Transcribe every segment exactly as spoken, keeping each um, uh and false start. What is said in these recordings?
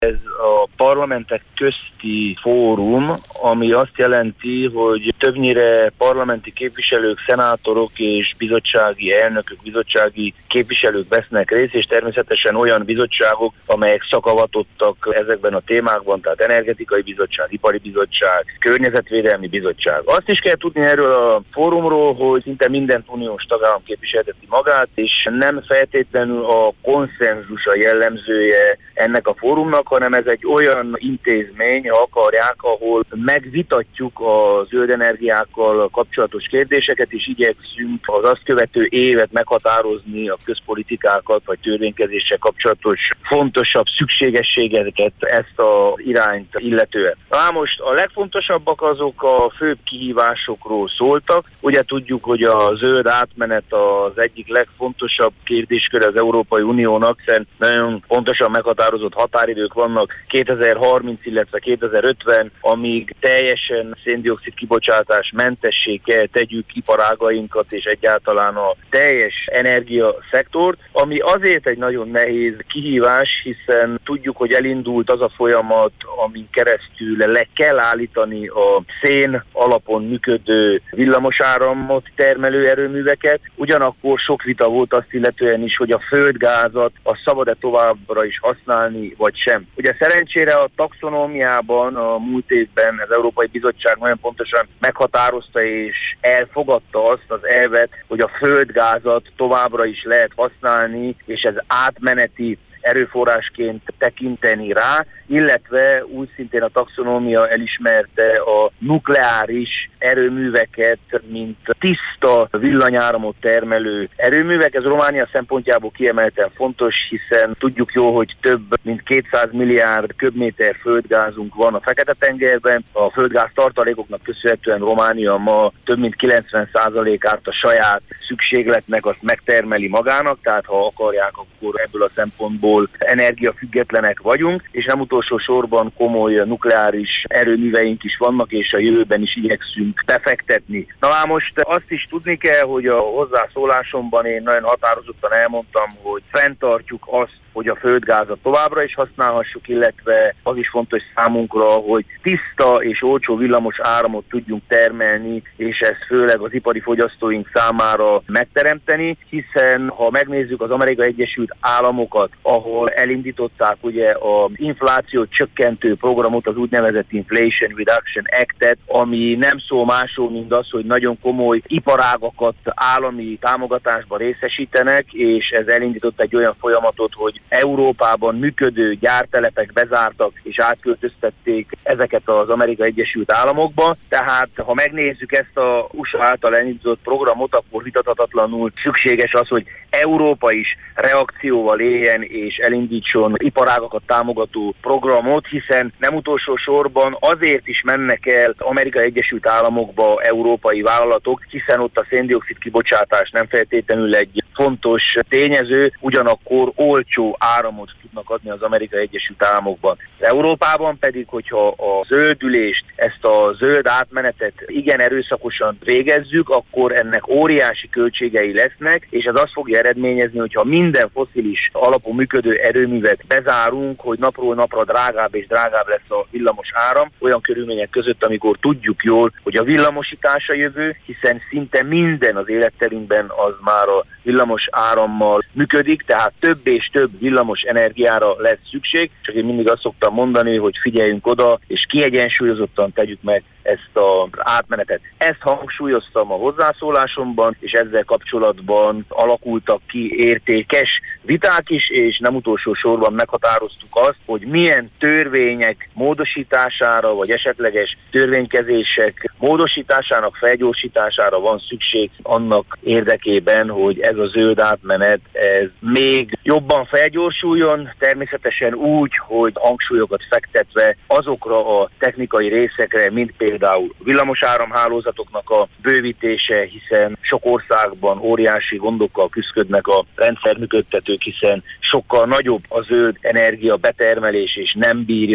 Ez a parlamentek közti fórum, ami azt jelenti, hogy többnyire parlamenti képviselők, szenátorok és bizottsági elnökök, bizottsági képviselők vesznek részt, és természetesen olyan bizottságok, amelyek szakavatottak ezekben a témákban, tehát energetikai bizottság, ipari bizottság, környezetvédelmi bizottság. Azt is kell tudni erről a fórumról, hogy szinte minden uniós tagállam képviselteti magát, és nem feltétlenül a konszenzus a jellemzője ennek a fórumnak, hanem ez egy olyan intézmény, ha akarják, ahol megvitatjuk a zöld energiákkal kapcsolatos kérdéseket, és igyekszünk az azt követő évet meghatározni, a közpolitikákat vagy törvénykezéssel kapcsolatos fontosabb szükségességeket ezt az irányt illetően. Na most a legfontosabbak azok a főbb kihívásokról szóltak. Ugye tudjuk, hogy a zöld átmenet az egyik legfontosabb kérdéskör az Európai Uniónak, hiszen nagyon pontosan meghatározott határidők vannak kétezer-harminc, illetve kétezer-ötven, amíg teljesen szén-dioxid kibocsátás mentessé kell tegyük iparágainkat és egyáltalán a teljes energiaszektort, ami azért egy nagyon nehéz kihívás, hiszen tudjuk, hogy elindult az a folyamat, amin keresztül le kell állítani a szén alapon működő villamosáramot termelő erőműveket, ugyanakkor sok vita volt azt illetően is, hogy a földgázat a szabad-e továbbra is használni, vagy sem. Ugye szerencsére a taxonómiában a múlt évben az Európai Bizottság nagyon pontosan meghatározta és elfogadta azt az elvet, hogy a földgázat továbbra is lehet használni, és ez átmeneti erőforrásként tekinteni rá, illetve úgy szintén a taxonómia elismerte a nukleáris erőműveket, mint tiszta villanyáramot termelő erőművek. Ez Románia szempontjából kiemelten fontos, hiszen tudjuk jó, hogy több mint kétszáz milliárd köbméter földgázunk van a Fekete-tengerben. A földgáz tartalékoknak köszönhetően Románia ma több mint kilencven százalékát a saját szükségletnek azt megtermeli magának, tehát ha akarják, akkor ebből a szempontból energiafüggetlenek vagyunk, és nem utolsó sorban komoly nukleáris erőműveink is vannak, és a jövőben is igyekszünk befektetni. Na már most azt is tudni kell, hogy a hozzászólásomban én nagyon határozottan elmondtam, hogy fenntartjuk azt, hogy a földgázat továbbra is használhassuk, illetve az is fontos számunkra, hogy tiszta és olcsó villamos áramot tudjunk termelni, és ezt főleg az ipari fogyasztóink számára megteremteni, hiszen ha megnézzük az Amerikai Egyesült Államokat, ahol elindították ugye az inflációt csökkentő programot, az úgynevezett Inflation Reduction Act-et, ami nem szól másról, mint az, hogy nagyon komoly iparágakat állami támogatásba részesítenek, és ez elindított egy olyan folyamatot, hogy Európában működő gyártelepek bezártak és átköltöztették ezeket az Amerikai Egyesült Államokba. Tehát ha megnézzük ezt a u es á által elindított programot, akkor vitathatatlanul szükséges az, hogy Európa is reakcióval éljen és elindítson iparágakat támogató programot, hiszen nem utolsó sorban azért is mennek el Amerikai Egyesült Államokba európai vállalatok, hiszen ott a szén-dioxid kibocsátás nem feltétlenül egy fontos tényező, ugyanakkor olcsó áramot tudnak adni az Amerikai Egyesült Államokban. Európában pedig, hogyha a zöldülést, ezt a zöld átmenetet igen erőszakosan végezzük, akkor ennek óriási költségei lesznek, és ez azt fogja eredményezni, hogyha minden fosszilis alapú működő erőművet bezárunk, hogy napról napra drágább és drágább lesz a villamos áram, olyan körülmények között, amikor tudjuk jól, hogy a villamosítás a jövő, hiszen szinte minden az életterünkben az már a villamos árammal működik, tehát több és több villamos energiára lesz szükség, csak én mindig azt szoktam mondani, hogy figyeljünk oda, és kiegyensúlyozottan tegyük meg ezt az átmenetet. Ezt hangsúlyoztam a hozzászólásomban, és ezzel kapcsolatban alakultak ki értékes viták is, és nem utolsó sorban meghatároztuk azt, hogy milyen törvények módosítására, vagy esetleges törvénykezések módosításának, felgyorsítására van szükség annak érdekében, hogy ez a zöld átmenet ez még jobban felgyorsuljon, természetesen úgy, hogy hangsúlyokat fektetve azokra a technikai részekre, mint például villamosáramhálózatoknak a bővítése, hiszen sok országban óriási gondokkal küszködnek a rendszerműködtetők, hiszen sokkal nagyobb a zöld energia betermelés, és nem bírja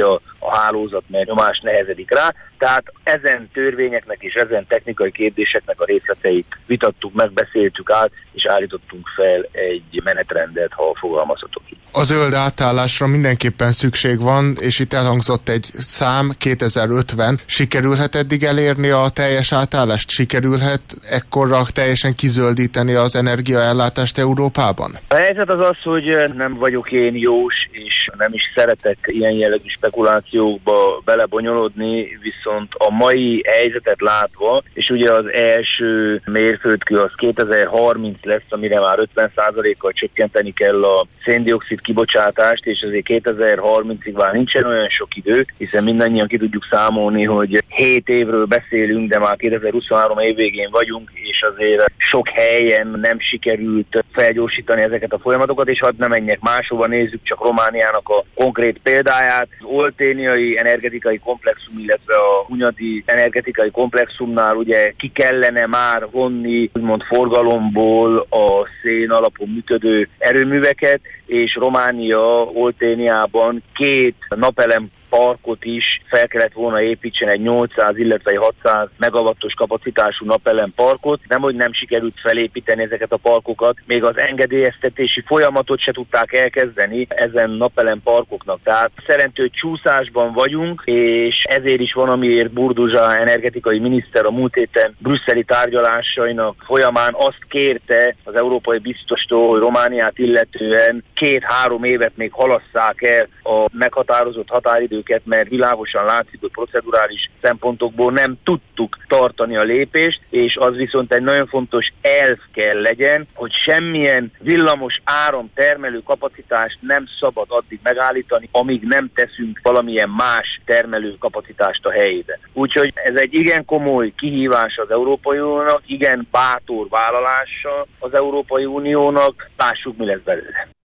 a hálózat, mert nyomás nehezedik rá. Tehát ezen törvényeknek és ezen technikai kérdéseknek a részleteit vitattuk, megbeszéltük át, és állítottunk fel egy menetrendet, ha fogalmazhatok így. A zöld átállásra mindenképpen szükség van, és itt elhangzott egy szám, kétezer-ötven. Sikerülhet eddig elérni a teljes átállást? Sikerülhet ekkorra teljesen kizöldíteni az energiaellátást Európában? A helyzet az az, hogy nem vagyok én jós, és nem is szeretek ilyen jellegű spekulációkba belebonyolódni, viszont a mai helyzetet látva, és ugye az első mérföldkő az kétezer-harminc lesz, amire már ötven százalékkal csökkenteni kell a széndioxid kibocsátást, és azért kétezer-harmincig már nincsen olyan sok idő, hiszen mindannyian ki tudjuk számolni, hogy hét évről beszélünk, de már kétezer-huszonhárom év végén vagyunk, és azért sok helyen nem sikerült felgyorsítani ezeket a folyamatokat, és hadd ne menjek máshova, nézzük csak Romániának a konkrét példáját. Az olténiai energetikai komplexum, illetve a hunyadi energetikai komplexumnál ugye ki kellene már vonni úgymond forgalomból a szén alapon működő erőműveket, és Románia Olténiában két napelem parkot is fel kellett volna építsen, egy nyolcszáz, illetve egy hatszáz megawattos kapacitású napelem parkot. Nem, hogy nem sikerült felépíteni ezeket a parkokat, még az engedélyeztetési folyamatot se tudták elkezdeni ezen napelem parkoknak. Tehát szerintő csúszásban vagyunk, és ezért is van, amiért Burduzsa energetikai miniszter a múlt héten brüsszeli tárgyalásainak folyamán azt kérte az európai biztostól, hogy Romániát illetően két-három évet még halasszák el a meghatározott határidőket, mert világosan látszik, hogy procedurális szempontokból nem tudtuk tartani a lépést, és az viszont egy nagyon fontos elv kell legyen, hogy semmilyen villamos áram termelő kapacitást nem szabad addig megállítani, amíg nem teszünk valamilyen más termelő kapacitást a helyébe. Úgyhogy ez egy igen komoly kihívás az Európai Uniónak, igen bátor vállalása az Európai Uniónak, lássuk, mi lesz belőle.